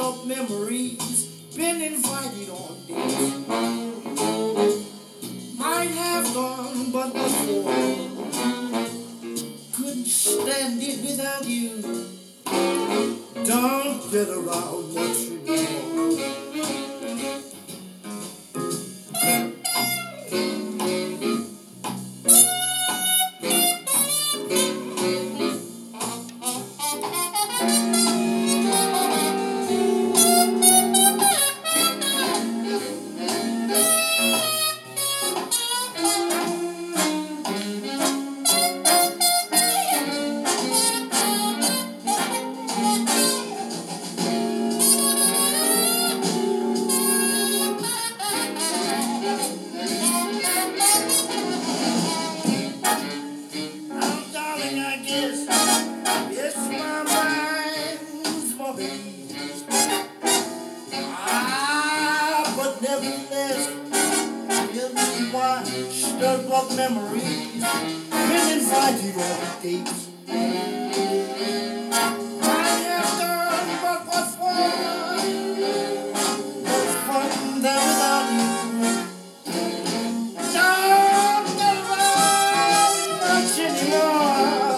of memories, been invited on dates. Might have gone, but before, couldn't stand it without you. Don't get around much anymore. Stuck up memories, been invited on dates. Might have done, but what for? No fun there without you. Don't get around much anymore.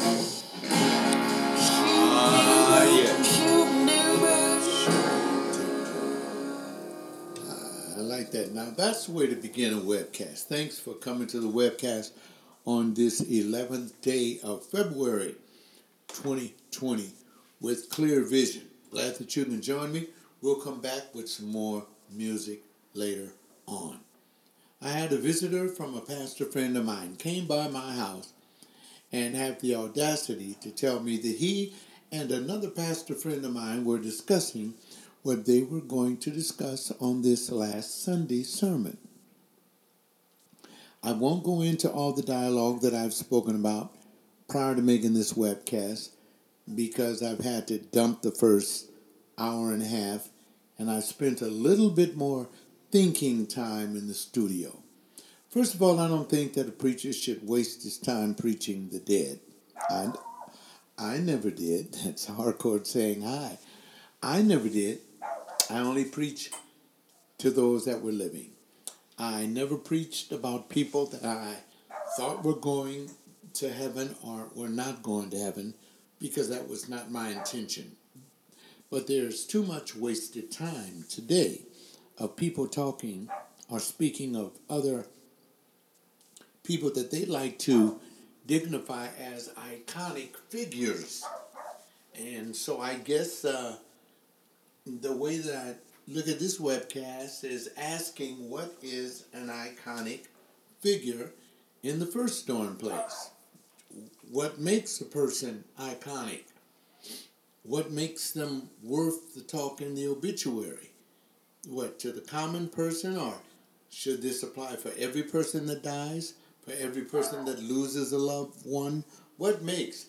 I like that. Now, that's the way to begin a webcast. Thanks for coming to the webcast on this 11th day of February 2020 with Clear Vision. Glad that you can join me. We'll come back with some more music later on. I had a visitor from a pastor friend of mine came by my house and had the audacity to tell me that he and another pastor friend of mine were discussing what they were going to discuss on this last Sunday sermon. I won't go into all the dialogue that I've spoken about prior to making this webcast because I've had to dump the first hour and a half and I spent a little bit more thinking time in the studio. First of all, I don't think that a preacher should waste his time preaching the dead. I never did. That's hardcore saying hi. I never did. I only preach to those that were living. I never preached about people that I thought were going to heaven or were not going to heaven because that was not my intention. But there's too much wasted time today of people talking or speaking of other people that they like to dignify as iconic figures. And so I guess the way that I look at this webcast is asking what is an iconic figure in the first darn place. What makes a person iconic? What makes them worth the talk in the obituary? What, to the common person, or should this apply for every person that dies? For every person that loses a loved one? What makes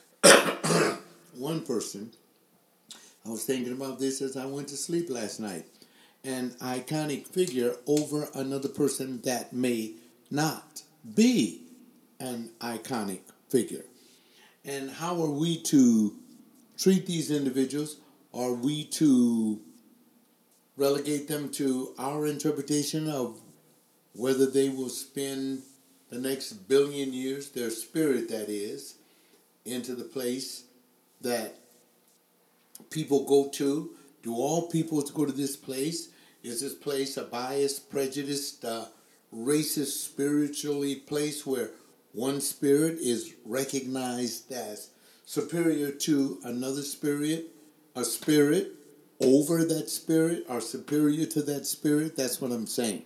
one person? I was thinking about this as I went to sleep last night. An iconic figure over another person that may not be an iconic figure. And how are we to treat these individuals? Are we to relegate them to our interpretation of whether they will spend the next billion years, their spirit that is, into the place that people go to? Do all people go to this place? Is this place a biased, prejudiced, racist, spiritually place where one spirit is recognized as superior to another spirit, a spirit over that spirit, or superior to that spirit? That's what I'm saying.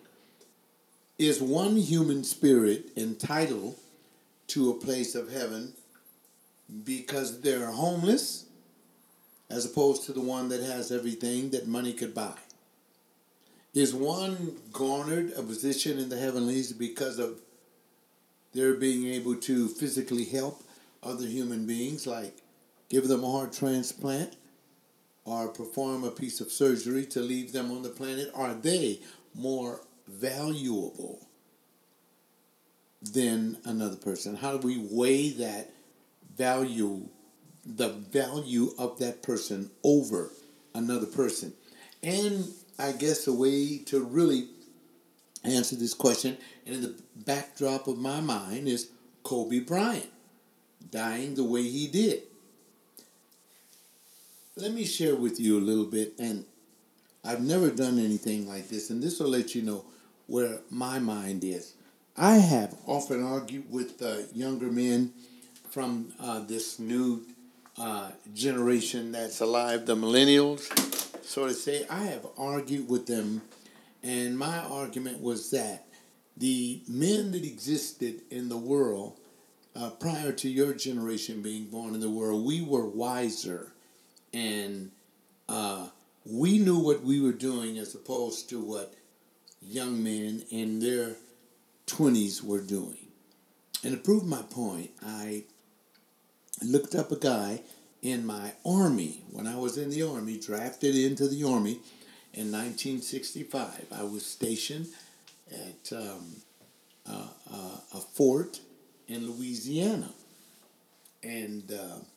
Is one human spirit entitled to a place of heaven because they're homeless, as opposed to the one that has everything that money could buy? Is one garnered a position in the heavenlies because of their being able to physically help other human beings, like give them a heart transplant or perform a piece of surgery to leave them on the planet? Are they more valuable than another person? How do we weigh that value, the value of that person over another person. And I guess a way to really answer this question, and in the backdrop of my mind, is Kobe Bryant dying the way he did. Let me share with you a little bit, and I've never done anything like this, and this will let you know where my mind is. I have often argued with younger men from this new generation that's alive, the millennials, so to say. I have argued with them, and my argument was that the men that existed in the world prior to your generation being born in the world, we were wiser, and we knew what we were doing as opposed to what young men in their 20s were doing. And to prove my point, I looked up a guy in my army. When I was in the army, drafted into the army in 1965. I was stationed at a fort in Louisiana. And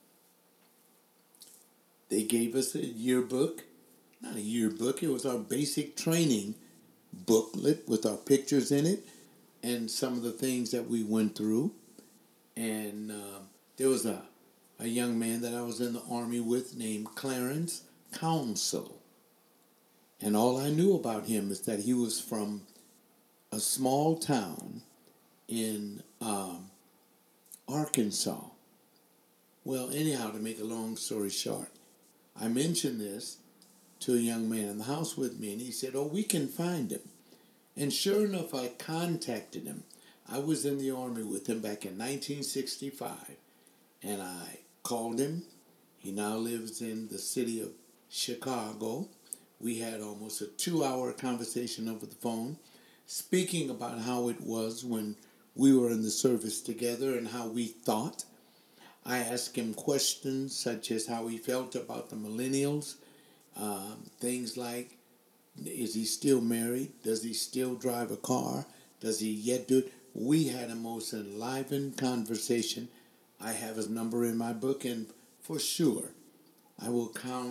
they gave us a yearbook. Not a yearbook, it was our basic training booklet with our pictures in it and some of the things that we went through. And there was a young man that I was in the army with named Clarence Council. And all I knew about him is that he was from a small town in Arkansas. Well, anyhow, to make a long story short, I mentioned this to a young man in the house with me, and he said, "Oh, we can find him." And sure enough, I contacted him. I was in the army with him back in 1965, and I called him. He now lives in the city of Chicago. We had almost a 2-hour conversation over the phone, speaking about how it was when we were in the service together and how we thought. I asked him questions such as how he felt about the millennials, things like, is he still married? Does he still drive a car? Does he yet do it? We had a most enlivened conversation. I have his number in my book, and for sure, I will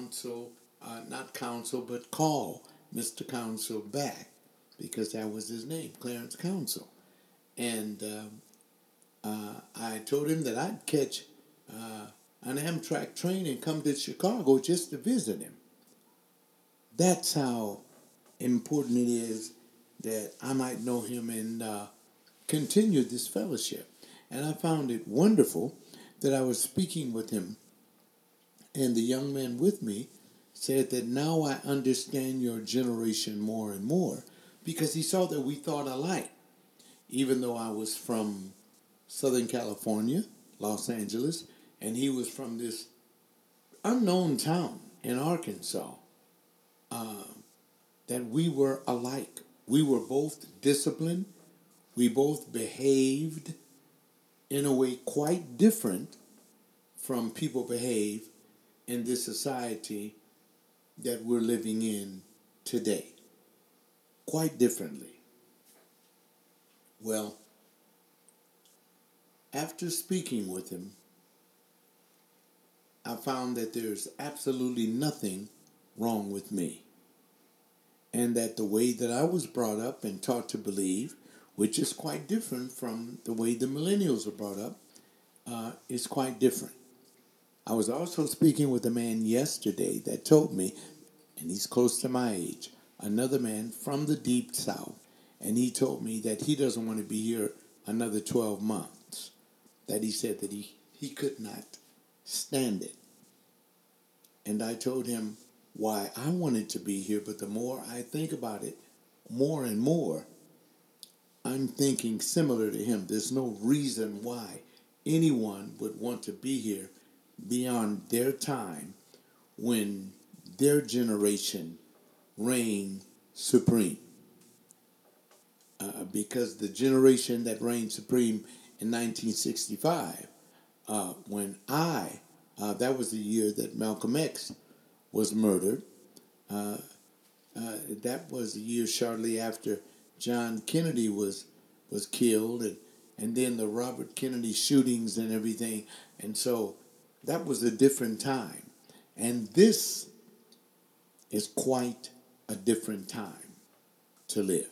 call Mr. Council back, because that was his name, Clarence Council. And I told him that I'd catch an Amtrak train and come to Chicago just to visit him. That's how important it is that I might know him and continue this fellowship. And I found it wonderful that I was speaking with him, and the young man with me said that now I understand your generation more and more, because he saw that we thought alike. Even though I was from Southern California, Los Angeles, and he was from this unknown town in Arkansas, that we were alike. We were both disciplined. We both behaved in a way quite different from people behave in this society that we're living in today. Quite differently. Well, after speaking with him, I found that there's absolutely nothing wrong with me. And that the way that I was brought up and taught to believe, which is quite different from the way the millennials are brought up, is quite different. I was also speaking with a man yesterday that told me, and he's close to my age, another man from the Deep South, and he told me that he doesn't want to be here another 12 months, that he said that he could not stand it. And I told him why I wanted to be here, but the more I think about it, more and more, I'm thinking similar to him. There's no reason why anyone would want to be here beyond their time when their generation reigned supreme. Because the generation that reigned supreme in 1965, that was the year that Malcolm X was murdered. That was the year shortly after John Kennedy was killed, and then the Robert Kennedy shootings and everything. And so that was a different time. And this is quite a different time to live.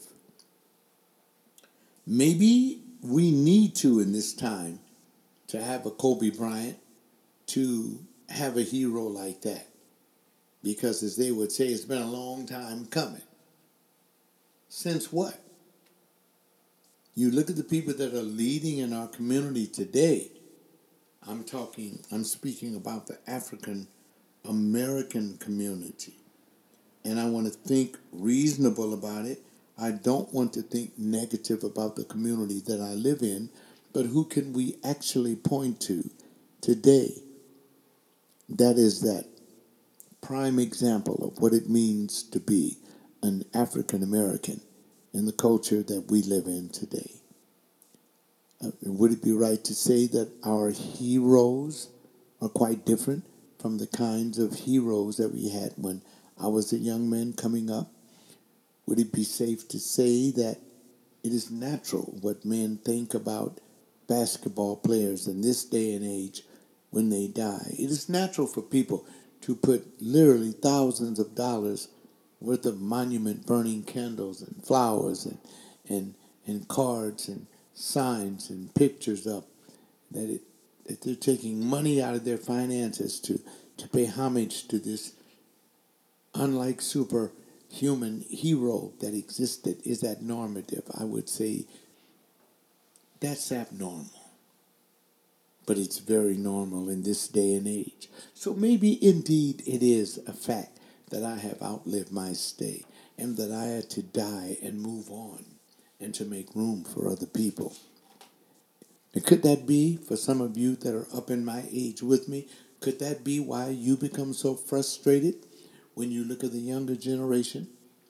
Maybe we need to, in this time, to have a Kobe Bryant, to have a hero like that. Because as they would say, it's been a long time coming. Since what? You look at the people that are leading in our community today. I'm speaking about the African American community. And I want to think reasonable about it. I don't want to think negative about the community that I live in, but who can we actually point to today that is that prime example of what it means to be an African American in the culture that we live in today? Would it be right to say that our heroes are quite different from the kinds of heroes that we had when I was a young man coming up? Would it be safe to say that it is natural what men think about basketball players in this day and age when they die? It is natural for people to put literally thousands of dollars worth of monument burning candles and flowers and cards and signs and pictures up, that they're taking money out of their finances to pay homage to this unlike superhuman hero that existed. Is that normative? I would say that's abnormal. But it's very normal in this day and age. So maybe indeed it is a fact that I have outlived my stay and that I had to die and move on and to make room for other people. And could that be, for some of you that are up in my age with me, could that be why you become so frustrated when you look at the younger generation?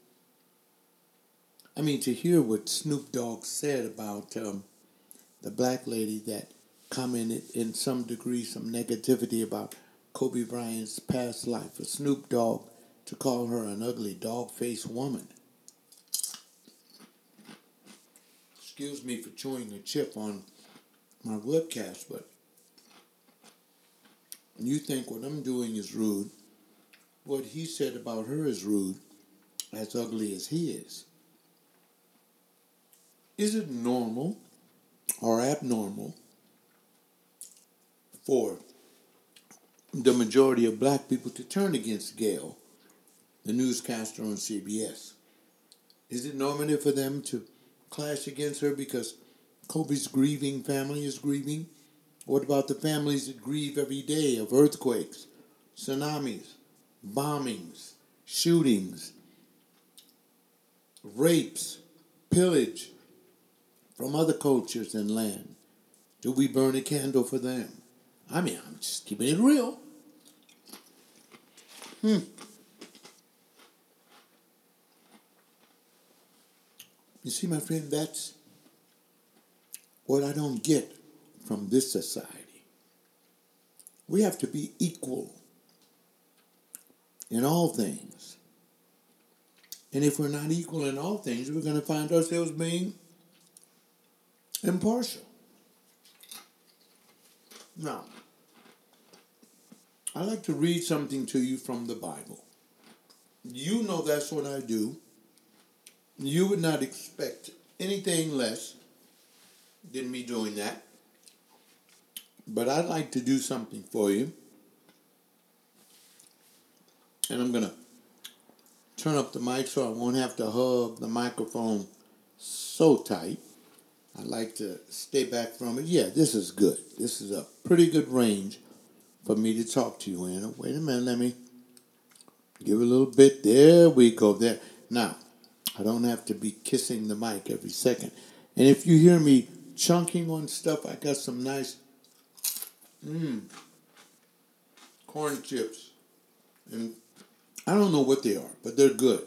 I mean, to hear what Snoop Dogg said about the black lady that commented in some degree, some negativity about Kobe Bryant's past life, for Snoop Dogg to call her an ugly dog-faced woman. Excuse me for chewing a chip on my webcast, but you think what I'm doing is rude. What he said about her is rude, as ugly as he is. Is it normal or abnormal for the majority of black people to turn against Gail, the newscaster on CBS? Is it normative for them to clash against her because Kobe's grieving family is grieving? What about the families that grieve every day of earthquakes, tsunamis, bombings, shootings, rapes, pillage from other cultures and land? Do we burn a candle for them? I mean, I'm just keeping it real. You see, my friend, that's what I don't get from this society. We have to be equal in all things. And if we're not equal in all things, we're going to find ourselves being impartial. Now, I'd like to read something to you from the Bible. You know that's what I do. You would not expect anything less than me doing that. But I'd like to do something for you. And I'm going to turn up the mic so I won't have to hug the microphone so tight. I like to stay back from it. Yeah, this is good. This is a pretty good range for me to talk to you in. Wait a minute, let me give a little bit. There we go. There. Now, I don't have to be kissing the mic every second. And if you hear me chunking on stuff, I got some nice corn chips. And I don't know what they are, but they're good.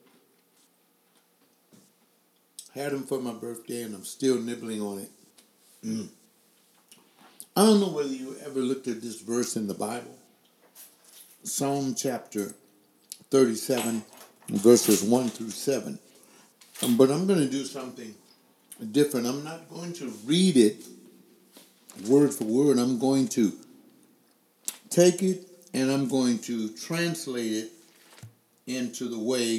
Had them for my birthday, and I'm still nibbling on it. I don't know whether you ever looked at this verse in the Bible. Psalm chapter 37, verses 1 through 7. But I'm going to do something different. I'm not going to read it word for word. I'm going to take it and I'm going to translate it into the way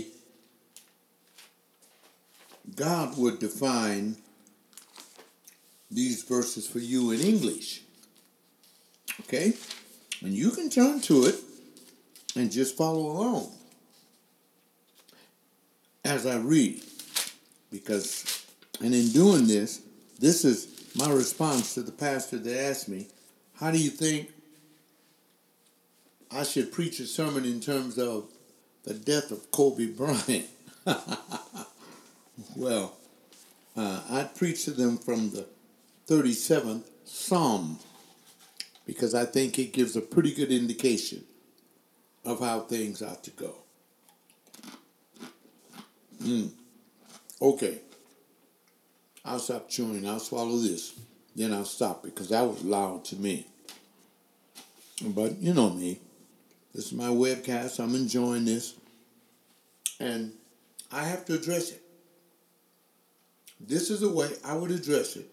God would define these verses for you in English. Okay? And you can turn to it and just follow along as I read. And in doing this, this is my response to the pastor that asked me, how do you think I should preach a sermon in terms of the death of Kobe Bryant? Well, I preach to them from the 37th Psalm because I think it gives a pretty good indication of how things ought to go. Okay. I'll stop chewing. I'll swallow this. Then I'll stop because that was loud to me. But you know me. This is my webcast. I'm enjoying this. And I have to address it. This is the way I would address it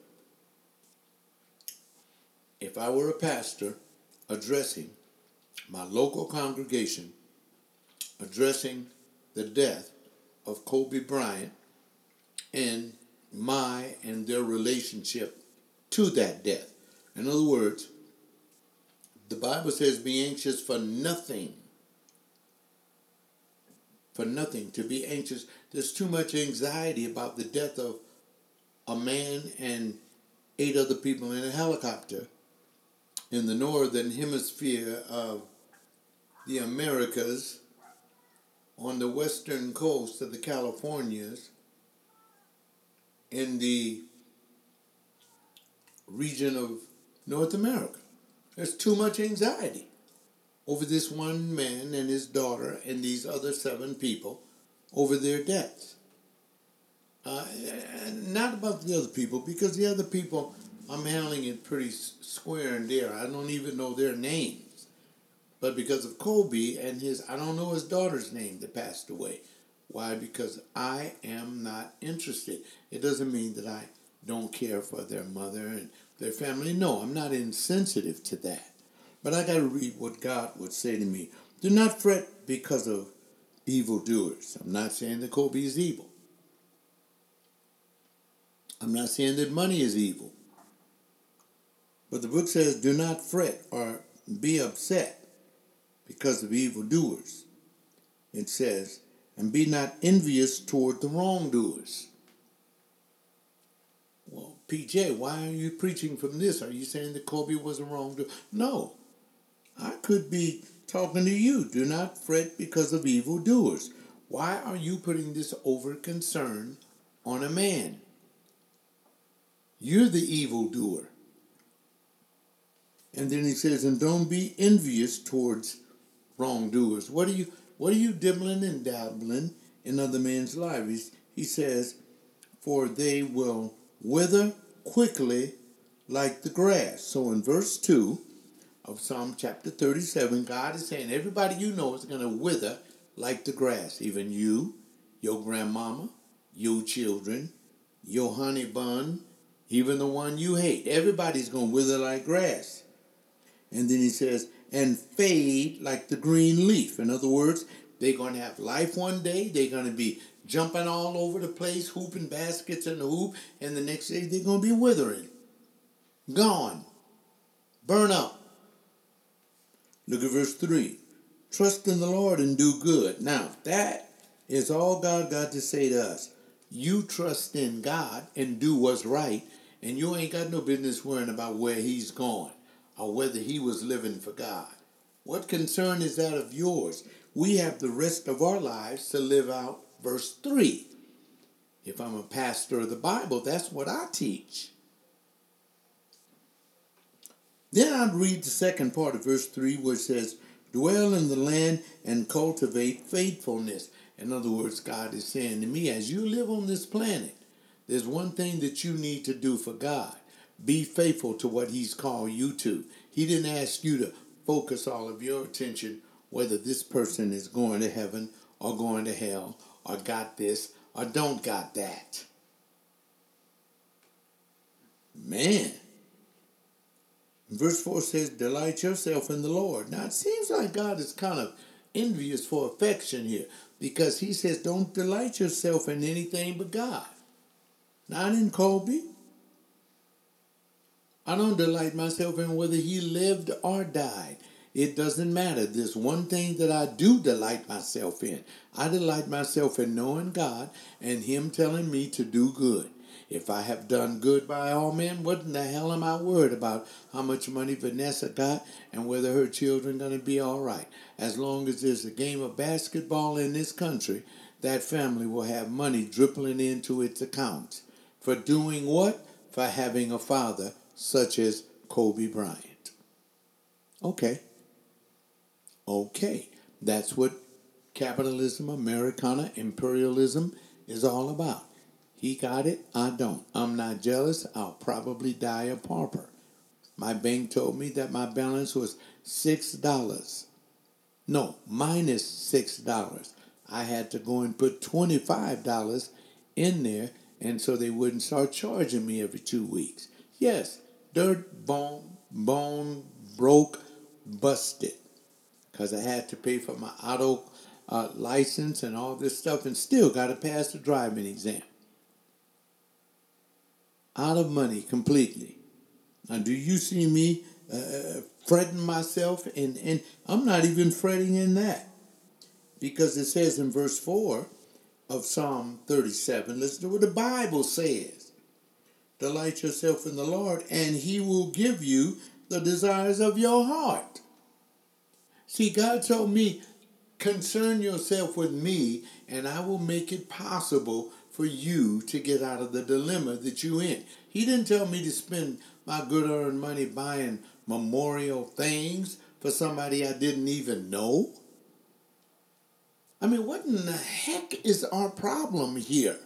if I were a pastor addressing my local congregation, addressing the death of Kobe Bryant and their relationship to that death. In other words, the Bible says be anxious for nothing. For nothing. To be anxious. There's too much anxiety about the death of a man and 8 other people in a helicopter in the northern hemisphere of the Americas on the western coast of the Californias in the region of North America. There's too much anxiety over this one man and his daughter and these other 7 people over their deaths. Not about the other people, because the other people, I'm handling it pretty square and there. I don't even know their names. But because of Kobe and I don't know his daughter's name that passed away. Why? Because I am not interested. It doesn't mean that I don't care for their mother and their family. No, I'm not insensitive to that. But I got to read what God would say to me. Do not fret because of evildoers. I'm not saying that Kobe is evil. I'm not saying that money is evil. But the book says, do not fret or be upset because of evildoers. It says, and be not envious toward the wrongdoers. Well, PJ, why are you preaching from this? Are you saying that Kobe was a wrongdoer? No. I could be talking to you. Do not fret because of evildoers. Why are you putting this over concern on a man? You're the evildoer. And then he says, and don't be envious towards wrongdoers. What are you dibbling and dabbling in other men's lives? He says, for they will wither quickly like the grass. So in verse 2 of Psalm chapter 37, God is saying everybody you know is going to wither like the grass. Even you, your grandmama, your children, your honey bun, even the one you hate. Everybody's going to wither like grass. And then he says, and fade like the green leaf. In other words, they're going to have life one day. They're going to be jumping all over the place, hooping baskets in the hoop. And the next day, they're going to be withering. Gone. Burn up. Look at verse 3. Trust in the Lord and do good. Now, that is all God got to say to us. You trust in God and do what's right, and you ain't got no business worrying about where he's going or whether he was living for God. What concern is that of yours? We have the rest of our lives to live out verse 3. If I'm a pastor of the Bible, that's what I teach. Then I'd read the second part of verse 3 where it says, dwell in the land and cultivate faithfulness. In other words, God is saying to me, as you live on this planet, there's one thing that you need to do for God. Be faithful to what he's called you to. He didn't ask you to focus all of your attention whether this person is going to heaven or going to hell or got this or don't got that. Man. Verse 4 says, delight yourself in the Lord. Now, it seems like God is kind of envious for affection here, because he says, don't delight yourself in anything but God. Not in Colby. I don't delight myself in whether he lived or died. It doesn't matter. There's one thing that I do delight myself in. I delight myself in knowing God and him telling me to do good. If I have done good by all men, what in the hell am I worried about how much money Vanessa got and whether her children are going to be all right? As long as there's a game of basketball in this country, that family will have money dribbling into its accounts. For doing what? For having a father such as Kobe Bryant. Okay. That's what capitalism, Americana, imperialism is all about. He got it, I don't. I'm not jealous, I'll probably die a pauper. My bank told me that my balance was $6. No, minus $6. I had to go and put $25 in there, and so they wouldn't start charging me every 2 weeks. Yes, dirt, bone, broke, busted. Because I had to pay for my auto license and all this stuff, and still got to pass the driving exam. Out of money completely. Now, do you see me fretting myself? And I'm not even fretting in that. Because it says in verse 4 of Psalm 37, listen to what the Bible says. Delight yourself in the Lord, and he will give you the desires of your heart. See, God told me, concern yourself with me, and I will make it possible for you to get out of the dilemma that you're in. He didn't tell me to spend my good-earned money buying memorial things for somebody I didn't even know. I mean, what in the heck is our problem here?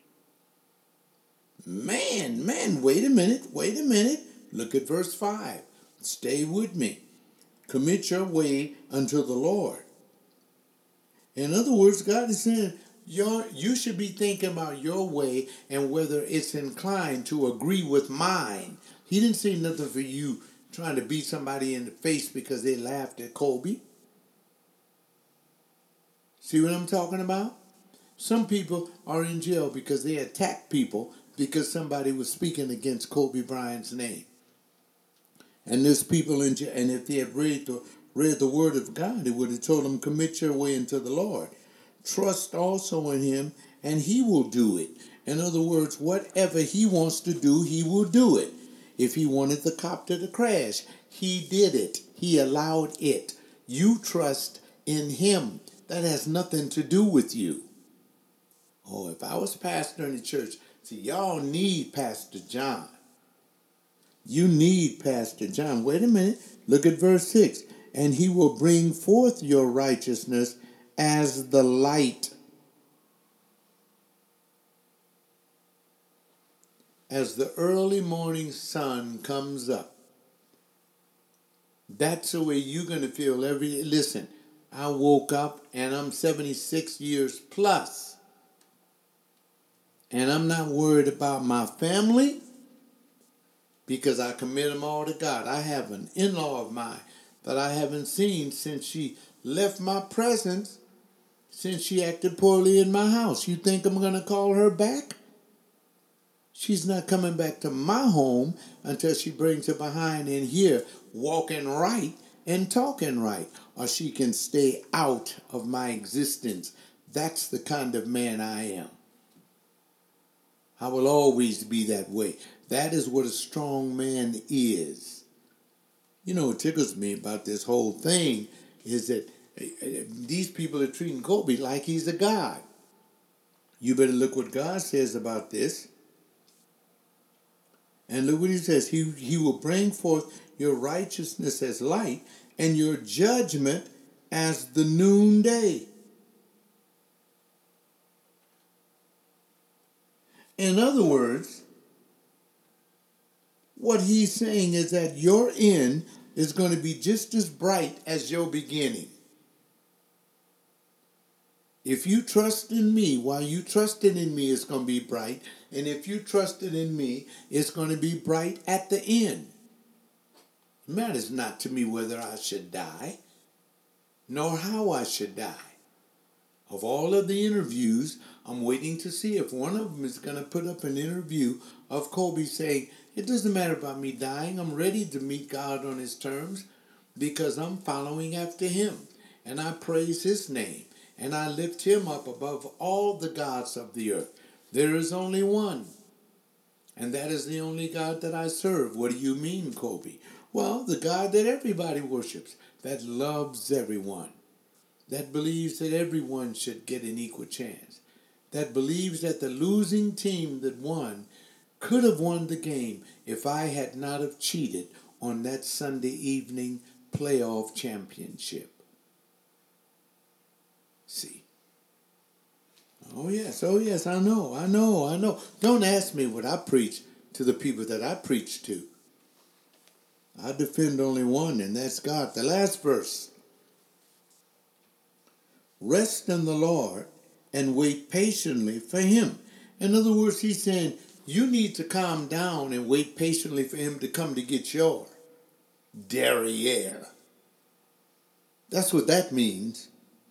Man, wait a minute. Look at verse 5. Stay with me. Commit your way unto the Lord. In other words, God is saying, you should be thinking about your way and whether it's inclined to agree with mine. He didn't say nothing for you trying to beat somebody in the face because they laughed at Kobe. See what I'm talking about? Some people are in jail because they attacked people because somebody was speaking against Kobe Bryant's name. And there's people in jail, and if they had read the word of God, it would have told them, commit your way into the Lord. Trust also in him, and he will do it. In other words, whatever he wants to do, he will do it. If he wanted the copter to crash, he did it. He allowed it. You trust in him. That has nothing to do with you. Oh, if I was pastor in the church, see, y'all need Pastor John. You need Pastor John. Wait a minute. Look at verse 6. And he will bring forth your righteousness as the light. As the early morning sun comes up. That's the way you're going to feel listen, I woke up and I'm 76 years plus. And I'm not worried about my family because I commit them all to God. I have an in-law of mine that I haven't seen since she left my presence, since she acted poorly in my house. You think I'm going to call her back? She's not coming back to my home until she brings her behind in here, walking right and talking right, or she can stay out of my existence. That's the kind of man I am. I will always be that way. That is what a strong man is. You know what tickles me about this whole thing is that these people are treating Kobe like he's a god. You better look what God says about this. And look what he says. He will bring forth your righteousness as light and your judgment as the noonday. In other words, what he's saying is that your end is going to be just as bright as your beginning. If you trust in me, while you trusted in me, it's going to be bright. And if you trusted in me, it's going to be bright at the end. It matters not to me whether I should die. nor how I should die. Of all of the interviews, I'm waiting to see if one of them is going to put up an interview of Kobe saying, it doesn't matter about me dying. I'm ready to meet God on his terms because I'm following after him. And I praise his name. And I lift him up above all the gods of the earth. There is only one. And that is the only God that I serve. What do you mean, Kobe? Well, the God that everybody worships, that loves everyone, that believes that everyone should get an equal chance, that believes that the losing team that won could have won the game if I had not have cheated on that Sunday evening playoff championship. See. Oh yes, I know. Don't ask me what I preach to the people that I preach to. I defend only one, and that's God. The last verse. Rest in the Lord and wait patiently for him. In other words, he's saying you need to calm down and wait patiently for him to come to get your derriere. That's what that means.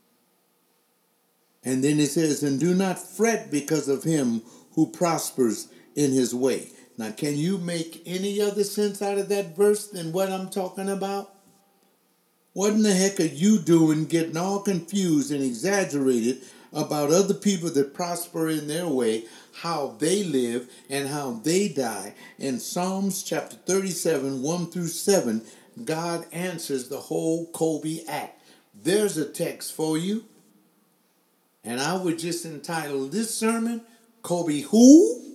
And then it says, and do not fret because of him who prospers in his way. Now, can you make any other sense out of that verse than what I'm talking about? What in the heck are you doing getting all confused and exaggerated about other people that prosper in their way, how they live and how they die? In Psalms chapter 37, 1 through 7, God answers the whole Kobe act. There's a text for you. And I would just entitle this sermon, Kobe Who?